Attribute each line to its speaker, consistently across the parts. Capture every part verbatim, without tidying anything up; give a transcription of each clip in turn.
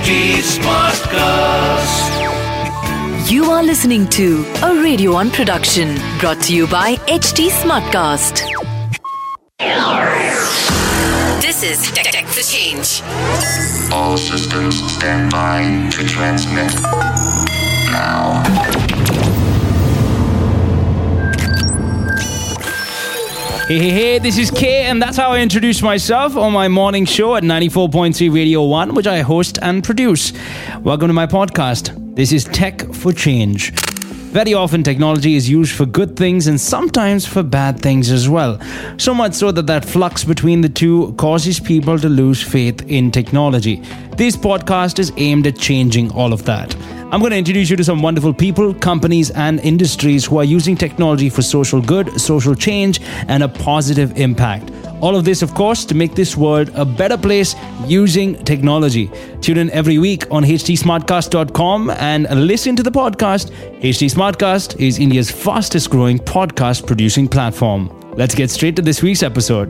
Speaker 1: T Smartcast.
Speaker 2: You are listening to a Radio One production brought to you by H T Smartcast. This is Tech, Tech for Change.
Speaker 3: All systems stand by to transmit now.
Speaker 4: Hey, hey, hey, this is Kay, and that's how I introduce myself on my morning show at ninety-four point three Radio one, which I host and produce. Welcome to my podcast. This is Tech for Change. Very often, technology is used for good things and sometimes for bad things as well. So much so that that flux between the two causes people to lose faith in technology. This podcast is aimed at changing all of that. I'm going to introduce you to some wonderful people, companies, and industries who are using technology for social good, social change, and a positive impact. All of this, of course, to make this world a better place using technology. Tune in every week on H T Smartcast dot com and listen to the podcast. H T Smartcast is India's fastest growing podcast producing platform. Let's get straight to this week's episode.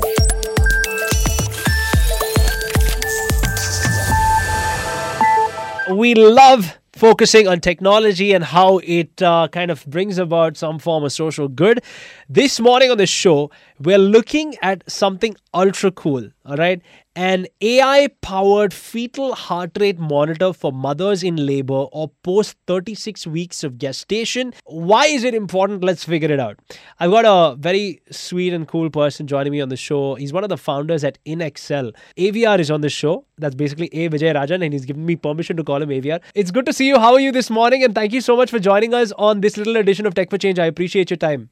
Speaker 5: We love focusing on technology and how it uh, kind of brings about some form of social good. This morning on the show, we're looking at something ultra cool, all right? An A I-powered fetal heart rate monitor for mothers in labor or post thirty-six weeks of gestation. Why is it important? Let's figure it out. I've got a very sweet and cool person joining me on the show. He's one of the founders at InExcel. A V R is on the show. That's basically A. Vijay Rajan, and he's given me permission to call him A V R. It's good to see you. How are you this morning? And thank you so much for joining us on this little edition of Tech for Change. I appreciate your time.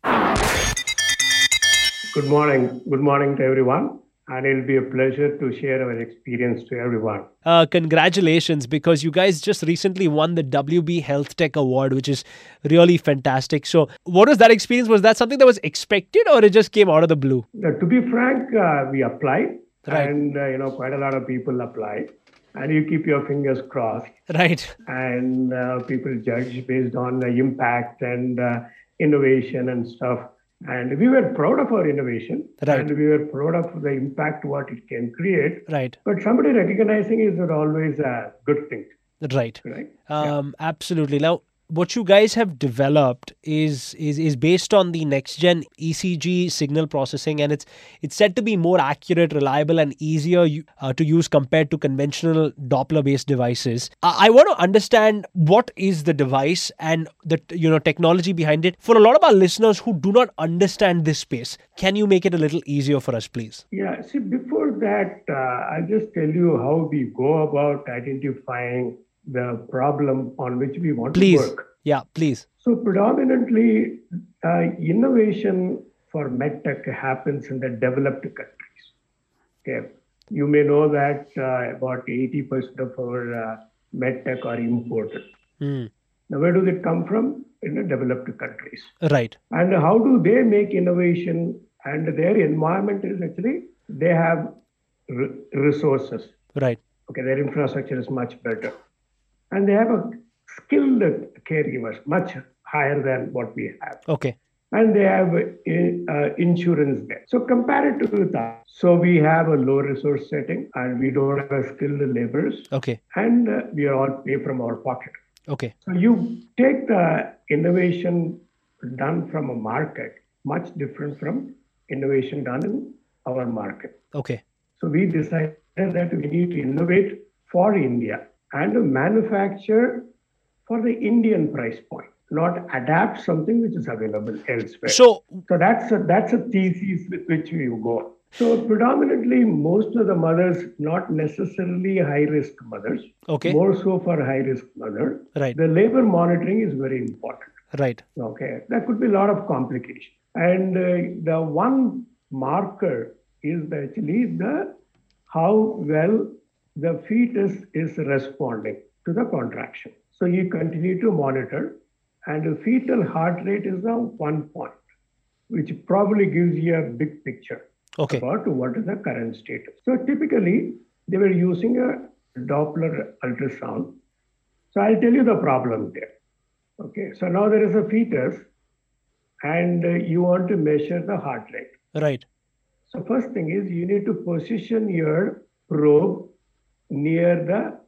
Speaker 6: Good morning. Good morning to everyone. And it'll be a pleasure to share our experience to everyone.
Speaker 5: Uh, congratulations, because you guys just recently won the W B Health Tech Award, which is really fantastic. So what was that experience? Was that something that was expected, or it just came out of the blue?
Speaker 6: Uh, to be frank, uh, we applied.
Speaker 5: Right.
Speaker 6: And, uh, you know, quite a lot of people apply. And you keep your fingers crossed.
Speaker 5: Right.
Speaker 6: And uh, people judge based on the impact and uh, innovation and stuff. And we were proud of our innovation,
Speaker 5: right.
Speaker 6: and we were proud of the impact what it can create.
Speaker 5: Right.
Speaker 6: But somebody recognizing is not always a good thing.
Speaker 5: Right.
Speaker 6: Right.
Speaker 5: Um, yeah. Absolutely. Now, what you guys have developed is is is based on the next gen E C G signal processing, and it's it's said to be more accurate, reliable, and easier uh, to use compared to conventional Doppler based devices. I, I want to understand what is the device and the you know technology behind it for a lot of our listeners who do not understand this space. Can you make it a little easier for us, please?
Speaker 6: Yeah. See, before that, uh, I'll just tell you how we go about identifying the problem on which we want
Speaker 5: please.
Speaker 6: to work.
Speaker 5: Yeah, please.
Speaker 6: So predominantly, uh, innovation for medtech happens in the developed countries. Okay, you may know that uh, about eighty percent of our uh, medtech are imported.
Speaker 5: Mm.
Speaker 6: Now, where does it come from? In the developed countries.
Speaker 5: Right.
Speaker 6: And how do they make innovation? And their environment is actually, they have re- resources.
Speaker 5: Right.
Speaker 6: Okay, their infrastructure is much better. And they have a skilled caregivers, much higher than what we have.
Speaker 5: Okay.
Speaker 6: And they have uh, insurance there. So compare it to that. So we have a low resource setting, and we don't have a skilled laborers.
Speaker 5: Okay.
Speaker 6: And uh, we are all pay from our pocket.
Speaker 5: Okay.
Speaker 6: So you take the innovation done from a market, much different from innovation done in our market.
Speaker 5: Okay.
Speaker 6: So we decided that we need to innovate for India and to manufacture for the Indian price point, not adapt something which is available elsewhere.
Speaker 5: So,
Speaker 6: so that's a, that's a thesis with which we go. So predominantly, most of the mothers, not necessarily high-risk mothers,
Speaker 5: okay.
Speaker 6: more so for high-risk mother,
Speaker 5: right.
Speaker 6: the labor monitoring is very important.
Speaker 5: Right.
Speaker 6: Okay, there could be a lot of complications. And uh, the one marker is actually the how well the fetus is responding to the contraction. So you continue to monitor, and the fetal heart rate is the one point, which probably gives you a big picture
Speaker 5: okay.
Speaker 6: about what is the current status. So typically, they were using a Doppler ultrasound. So I'll tell you the problem there. Okay, so now there is a fetus, and uh, you want to measure the heart rate.
Speaker 5: Right.
Speaker 6: So first thing is you need to position your probe near the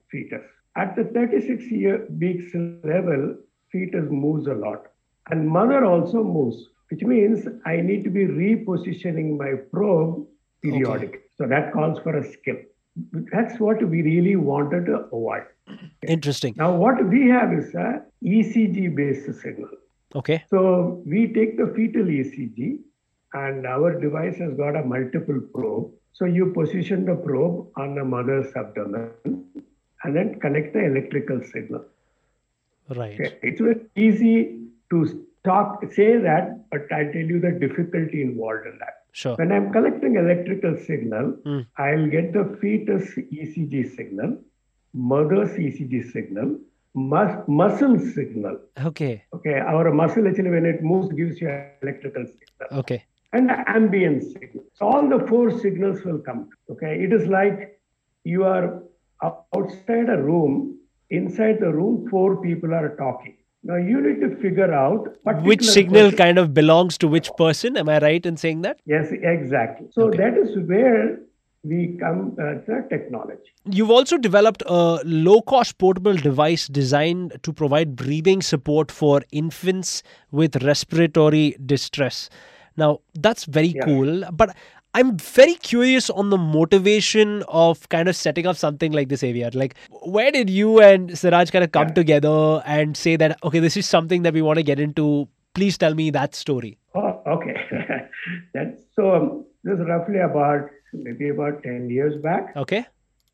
Speaker 6: fetus. At the thirty-six year weeks level, fetus moves a lot. And mother also moves, which means I need to be repositioning my probe periodically. Okay. So that calls for a skill. That's what we really wanted to avoid. Okay.
Speaker 5: Interesting.
Speaker 6: Now, what we have is a E C G-based signal.
Speaker 5: Okay.
Speaker 6: So we take the fetal E C G, and our device has got a multiple probe. So you position the probe on the mother's abdomen and then connect the electrical signal.
Speaker 5: Right.
Speaker 6: Okay. It's very easy to talk, say that, but I'll tell you the difficulty involved in that.
Speaker 5: Sure.
Speaker 6: When I'm collecting electrical signal,
Speaker 5: mm.
Speaker 6: I'll get the fetus E C G signal, mother's E C G signal, mus- muscle signal.
Speaker 5: Okay.
Speaker 6: Okay. Our muscle actually, when it moves, gives you an electrical signal.
Speaker 5: Okay.
Speaker 6: And the ambient signal. So all the four signals will come. Okay. It is like you are outside a room. Inside the room, four people are talking. Now you need to figure out
Speaker 5: which signal
Speaker 6: person.
Speaker 5: kind of belongs to which person. Am I right in saying that?
Speaker 6: Yes, exactly. So
Speaker 5: okay.
Speaker 6: that is where we come uh, to technology.
Speaker 5: You've also developed a low-cost portable device designed to provide breathing support for infants with respiratory distress. Now, that's very
Speaker 6: yeah.
Speaker 5: cool. But I'm very curious on the motivation of kind of setting up something like this, Aviar. Like, where did you and Siraj kind of come
Speaker 6: yeah.
Speaker 5: together and say that, okay, this is something that we want to get into? Please tell me that story.
Speaker 6: Oh, okay. That's so. Um, this is roughly about maybe about ten years back.
Speaker 5: Okay.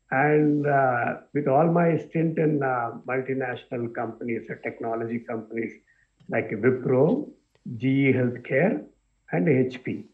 Speaker 6: And uh, with all my stint in uh, multinational companies, uh, technology companies like Wipro, G E Healthcare, and H P.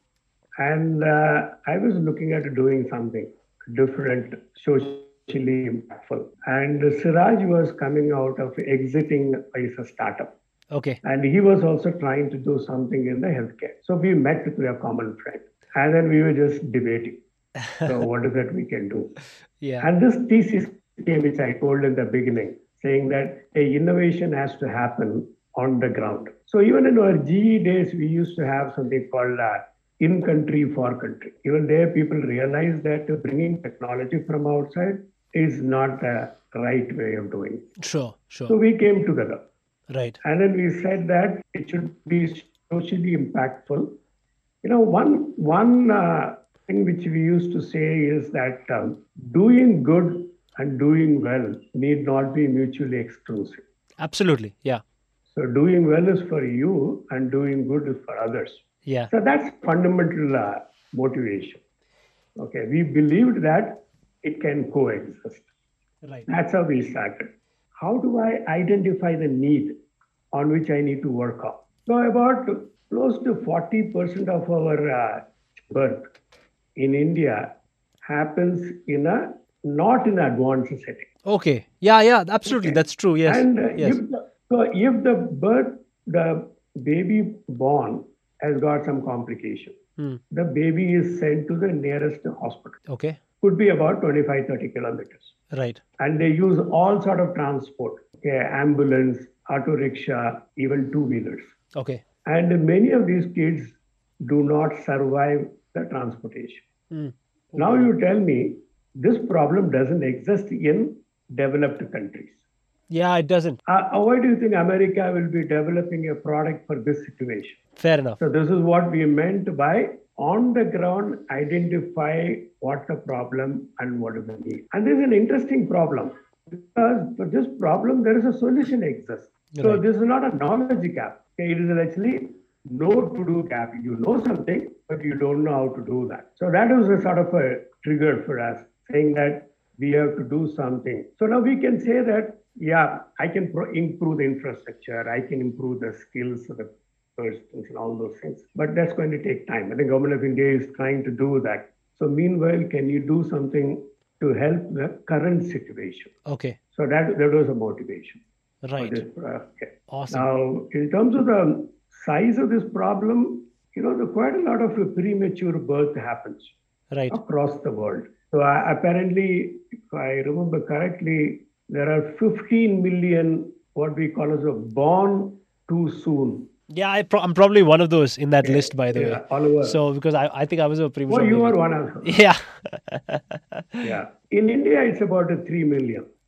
Speaker 6: And uh, I was looking at doing something different, socially impactful. And Siraj was coming out of exiting as a startup.
Speaker 5: Okay.
Speaker 6: And he was also trying to do something in the healthcare. So we met through a common friend. And then we were just debating. So what is it we can do?
Speaker 5: Yeah.
Speaker 6: And this thesis came, which I told in the beginning, saying that a innovation has to happen on the ground. So even in our G E days, we used to have something called uh, in country, for country. Even there, people realize that bringing technology from outside is not the right way of doing it.
Speaker 5: Sure, sure.
Speaker 6: So we came together.
Speaker 5: Right.
Speaker 6: And then we said that it should be socially impactful. You know, one, one uh, thing which we used to say is that um, doing good and doing well need not be mutually exclusive.
Speaker 5: Absolutely, yeah.
Speaker 6: So doing well is for you and doing good is for others.
Speaker 5: Yeah.
Speaker 6: So that's fundamental uh, motivation. Okay, we believed that it can coexist.
Speaker 5: Right.
Speaker 6: That's how we started. How do I identify the need on which I need to work on? So about close to forty percent of our uh, birth in India happens in a not in advanced setting.
Speaker 5: Okay. Yeah, yeah, absolutely.
Speaker 6: Okay.
Speaker 5: That's true. Yes.
Speaker 6: And uh,
Speaker 5: yes.
Speaker 6: if the, so if the birth, the baby born has got some complication,
Speaker 5: Hmm.
Speaker 6: the baby is sent to the nearest hospital.
Speaker 5: Okay.
Speaker 6: Could be about twenty-five, thirty kilometers.
Speaker 5: Right.
Speaker 6: And they use all sort of transport, okay, ambulance, auto rickshaw, even two-wheelers.
Speaker 5: Okay.
Speaker 6: And many of these kids do not survive the transportation.
Speaker 5: Hmm.
Speaker 6: Now you tell me this problem doesn't exist in developed countries.
Speaker 5: Yeah, it doesn't.
Speaker 6: Uh, why do you think America will be developing a product for this situation?
Speaker 5: Fair enough.
Speaker 6: So this is what we meant by on the ground, identify what's the problem and what is the need. And this is an interesting problem because for this problem, there is a solution exists. So
Speaker 5: Right.
Speaker 6: this is not a knowledge gap. Okay, it is actually no to do gap. You know something, but you don't know how to do that. So that was a sort of a trigger for us saying that we have to do something. So now we can say that, yeah, I can pro- improve the infrastructure. I can improve the skills of the persons and all those things. But that's going to take time. I think Government of India is trying to do that. So meanwhile, can you do something to help the current situation?
Speaker 5: Okay.
Speaker 6: So that, that was a motivation.
Speaker 5: Right.
Speaker 6: For this, uh, okay.
Speaker 5: Awesome.
Speaker 6: Now, in terms of the size of this problem, you know, the, quite a lot of premature birth happens
Speaker 5: Right.
Speaker 6: across the world. So uh, apparently, if I remember correctly, there are fifteen million what we call as a born too soon.
Speaker 5: Yeah, I pro- I'm probably one of those in that list, by the
Speaker 6: Yeah,
Speaker 5: way.
Speaker 6: all over.
Speaker 5: So, because I, I think I was a premature.
Speaker 6: Oh, you
Speaker 5: baby.
Speaker 6: are one of them.
Speaker 5: Yeah.
Speaker 6: Yeah. In India, it's about a three million.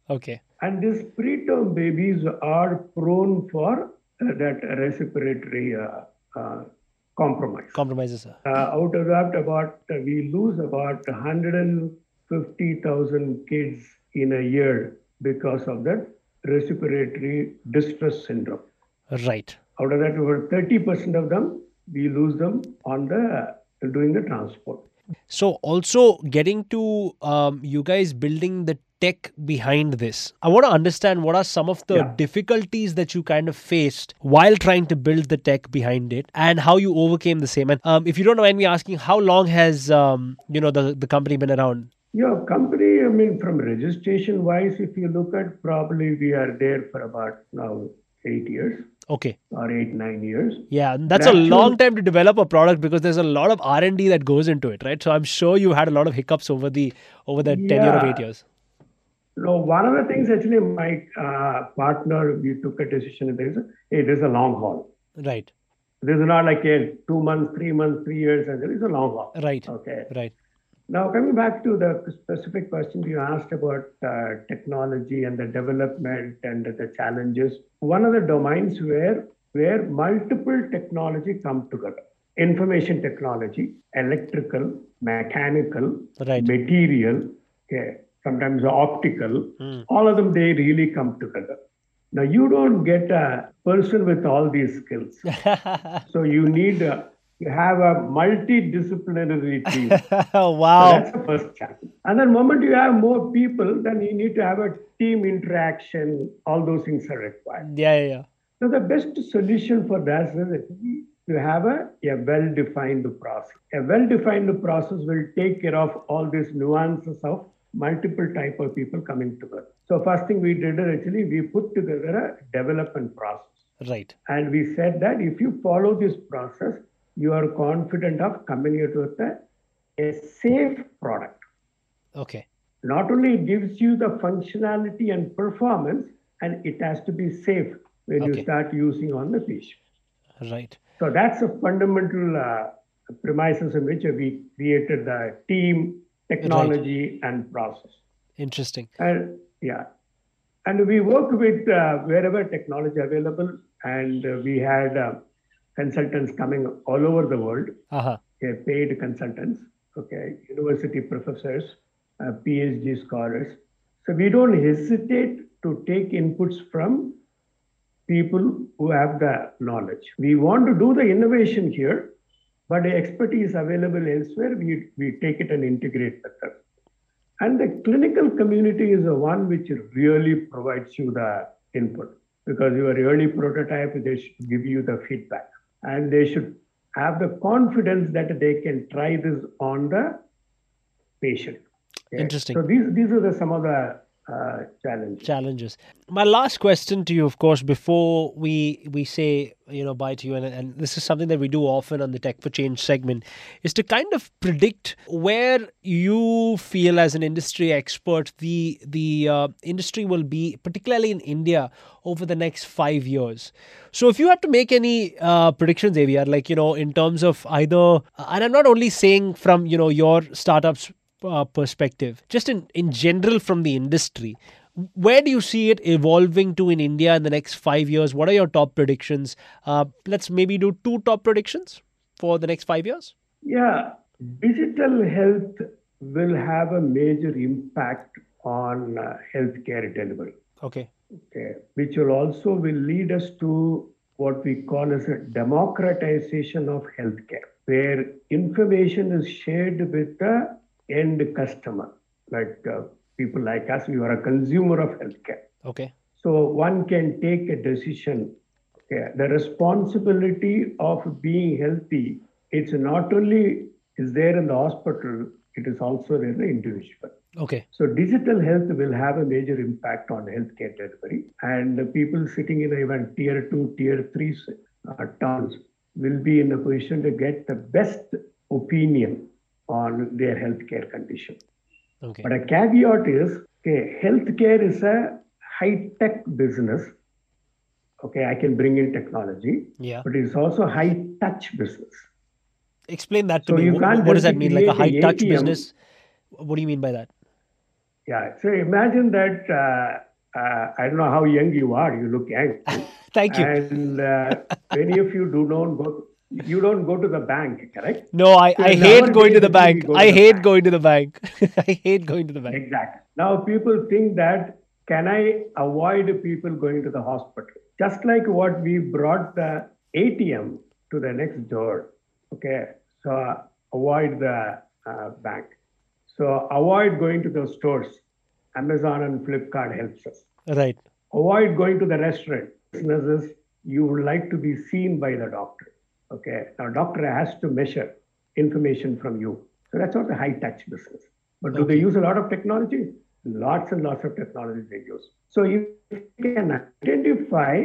Speaker 5: Okay.
Speaker 6: And these preterm babies are prone for uh, that respiratory uh, uh, compromise.
Speaker 5: Compromises, sir.
Speaker 6: Uh, out of that, about uh, we lose about one hundred fifty thousand kids in a year because of that respiratory distress syndrome.
Speaker 5: Right.
Speaker 6: Out of that, over thirty percent of them, we lose them on the doing the transport.
Speaker 5: So also getting to um, you guys building the tech behind this, I want to understand what are some of the
Speaker 6: Yeah.
Speaker 5: difficulties that you kind of faced while trying to build the tech behind it and how you overcame the same. And um, if you don't mind me asking, how long has um, you know the, the company been around?
Speaker 6: Your company, I mean, from registration wise, if you look at, probably we are there for about now eight years
Speaker 5: Okay.
Speaker 6: or eight, nine years.
Speaker 5: Yeah, and that's
Speaker 6: But
Speaker 5: a long
Speaker 6: actual-
Speaker 5: time to develop a product because there's a lot of R and D that goes into it, right? So I'm sure you had a lot of hiccups over the over the tenure of
Speaker 6: Yeah.
Speaker 5: eight years.
Speaker 6: No, one of the things actually, my uh, partner, we took a decision. There is a, hey, there's a long haul.
Speaker 5: Right,
Speaker 6: This is not like a two months, three months, three years, and there is a long haul.
Speaker 5: right,
Speaker 6: Okay.
Speaker 5: right.
Speaker 6: Now, coming back to the specific question you asked about uh, technology and the development and the challenges, one of the domains where where multiple technology come together: information technology, electrical, mechanical,
Speaker 5: Right.
Speaker 6: material, okay, sometimes optical. All of them, they really come together. Now, you don't get a person with all these skills, so you need a, you have a multidisciplinary team. So
Speaker 5: Wow.
Speaker 6: that's the first challenge. And then moment you have more people, then you need to have a team interaction. All those things are required.
Speaker 5: Yeah, yeah, yeah.
Speaker 6: So the best solution for that is actually to have a, a well-defined process. A well-defined process will take care of all these nuances of multiple type of people coming together. So first thing we did is actually we put together a development process.
Speaker 5: Right.
Speaker 6: And we said that if you follow this process, you are confident of coming out with a, a safe product.
Speaker 5: Okay.
Speaker 6: Not only it gives you the functionality and performance, and it has to be safe when
Speaker 5: Okay.
Speaker 6: you start using on the patient.
Speaker 5: Right.
Speaker 6: So that's a fundamental uh, premises in which we created the team, technology, and process.
Speaker 5: Interesting.
Speaker 6: And yeah, and we work with uh, wherever technology available, and uh, we had uh, consultants coming all over the world,
Speaker 5: Uh-huh.
Speaker 6: okay, paid consultants, okay, university professors, uh, PhD scholars. So we don't hesitate to take inputs from people who have the knowledge. We want to do the innovation here, but the expertise available elsewhere, we, we take it and integrate better. And the clinical community is the one which really provides you the input, because your early prototype, they should give you the feedback, and they should have the confidence that they can try this on the patient. Okay?
Speaker 5: Interesting.
Speaker 6: So these, these are the, some of the uh, challenges.
Speaker 5: Challenges. My last question to you, of course, before we we say you know bye to you, and, and this is something that we do often on the Tech for Change segment, is to kind of predict where you feel as an industry expert the the uh, industry will be, particularly in India, over the next five years. So if you had to make any uh, predictions, Xavier, like you know in terms of either, and I'm not only saying from you know your startups uh, perspective, just in, in general from the industry, where do you see it evolving to in India in the next five years? What are your top predictions? Uh, let's maybe do two top predictions for the next five years.
Speaker 6: Yeah, digital health will have a major impact on uh, healthcare delivery,
Speaker 5: Okay.
Speaker 6: okay, which will also will lead us to what we call as a democratization of healthcare, where information is shared with the end customer, like uh, people like us. We are a consumer of healthcare.
Speaker 5: Okay.
Speaker 6: So one can take a decision. Okay. The responsibility of being healthy, it's not only is there in the hospital, it is also there in the individual.
Speaker 5: Okay.
Speaker 6: So digital health will have a major impact on healthcare delivery, and the people sitting in even tier two, tier three uh, towns will be in a position to get the best opinion on their healthcare condition.
Speaker 5: Okay.
Speaker 6: But a caveat is, okay, healthcare is a high-tech business. Okay, I can bring in technology,
Speaker 5: Yeah.
Speaker 6: but it's also a high-touch business.
Speaker 5: Explain that to
Speaker 6: So
Speaker 5: me.
Speaker 6: you
Speaker 5: What,
Speaker 6: can't
Speaker 5: what does
Speaker 6: just
Speaker 5: that mean? Like a
Speaker 6: create a
Speaker 5: high touch
Speaker 6: A T M.
Speaker 5: business? What do you mean by that?
Speaker 6: Yeah. So imagine that, uh, uh, I don't know how young you are. You look young.
Speaker 5: Thank you.
Speaker 6: And uh, many of you do not go, you don't go to the bank, correct?
Speaker 5: No, I,
Speaker 6: So
Speaker 5: I hate going to the
Speaker 6: nowadays
Speaker 5: bank.
Speaker 6: we go to
Speaker 5: I
Speaker 6: the
Speaker 5: hate
Speaker 6: bank.
Speaker 5: going to the bank. I hate going to the bank.
Speaker 6: Exactly. Now people think that, can I avoid people going to the hospital? Just like what we brought the A T M to the next door. Okay. So uh, avoid the uh, bank. So avoid going to the stores. Amazon and Flipkart helps us.
Speaker 5: Right.
Speaker 6: Avoid going to the restaurant. Businesses, you would like to be seen by the doctor. Okay. Now, doctor has to measure information from you. So that's not a high touch business. But do they use a lot of technology? Lots and lots of technology they use. So you can identify,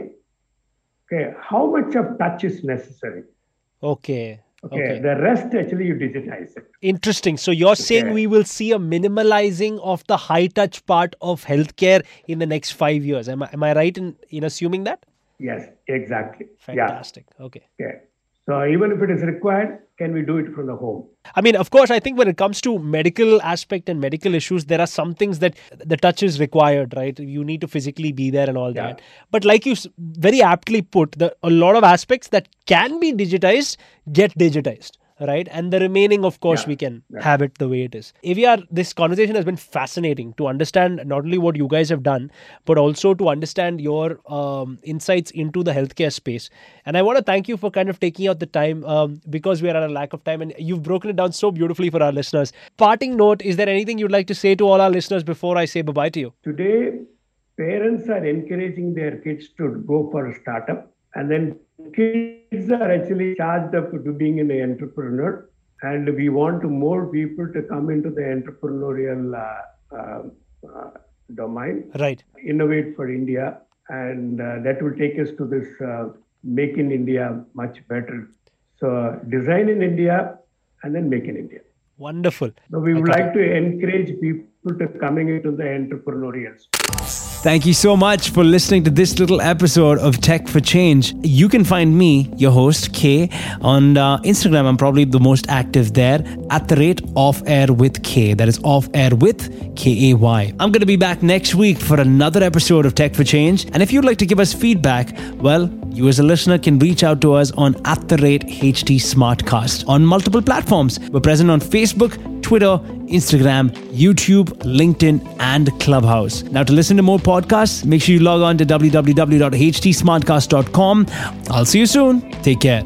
Speaker 6: okay, how much of touch is necessary.
Speaker 5: Okay.
Speaker 6: Okay.
Speaker 5: Okay.
Speaker 6: The rest actually you digitize it.
Speaker 5: Interesting. So you're saying
Speaker 6: Okay.
Speaker 5: we will see a minimalizing of the high touch part of healthcare in the next five years. Am I, am I right in, in assuming that?
Speaker 6: Yes, exactly.
Speaker 5: Fantastic. Okay.
Speaker 6: Yeah. Okay. So even if it is required, can we do it from the home?
Speaker 5: I mean, of course, I think when it comes to medical aspect and medical issues, there are some things that the touch is required, right? You need to physically be there and all
Speaker 6: Yeah.
Speaker 5: that. But like you s- very aptly put, the, a lot of aspects that can be digitized get digitized, right? And the remaining, of course,
Speaker 6: Yeah.
Speaker 5: we can
Speaker 6: Yeah.
Speaker 5: have it the way it is. A V R, this conversation has been fascinating to understand not only what you guys have done, but also to understand your um, insights into the healthcare space. And I want to thank you for kind of taking out the time um, because we are at a lack of time and you've broken it down so beautifully for our listeners. Parting note, is there anything you'd like to say to all our listeners before I say bye-bye to you?
Speaker 6: Today, parents are encouraging their kids to go for a startup, and then kids are actually charged up to being an entrepreneur. And we want to more people to come into the entrepreneurial uh, uh, uh, domain,
Speaker 5: Right.
Speaker 6: innovate for India, and uh, that will take us to this uh, make in India much better. So design in India and then make in India.
Speaker 5: Wonderful.
Speaker 6: So we would
Speaker 5: Okay.
Speaker 6: like to encourage people to coming into the entrepreneurial space.
Speaker 4: Thank you so much for listening to this little episode of Tech for Change. You can find me, your host, K, on uh, Instagram. I'm probably the most active there at the rate Off Air with K. That is Off Air with K A Y. I'm going to be back next week for another episode of Tech for Change. And if you'd like to give us feedback, well, you as a listener can reach out to us on at the rate H T Smartcast on multiple platforms. We're present on Facebook, Twitter, Instagram, YouTube, LinkedIn, and Clubhouse. Now, to listen to more podcasts, make sure you log on to w w w dot h t smartcast dot com. I'll see you soon. Take care.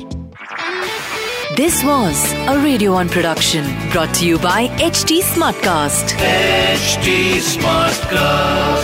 Speaker 2: This was a Radio One production brought to you by H T Smartcast.
Speaker 1: H T Smartcast.